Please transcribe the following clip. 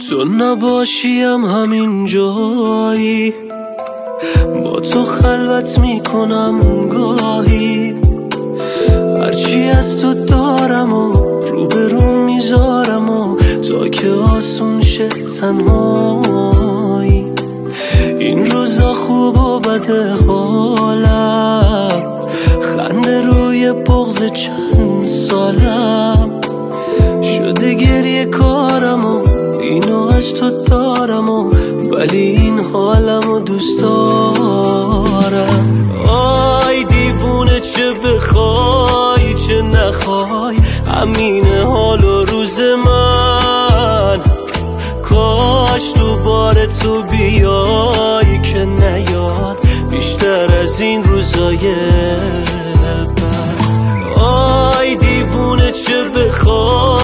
تو نباشیم همین جایی، با تو خلوت میکنم گاهی، هرچی از تو دارم و روبرو میذارم و تا که آسون شه تنهایی. این روزا خوب و بده حالم، خنده روی بغض چند سالم، شده گریه کارم و اینو از تو دارم و ولی این حالم و دوست دارم. آی دیوونه چه بخوای چه نخوای، همینه حال و روز من. کاش دوباره تو بیای که نیاد بیشتر از این روزای بد. آی دیوونه چه بخوای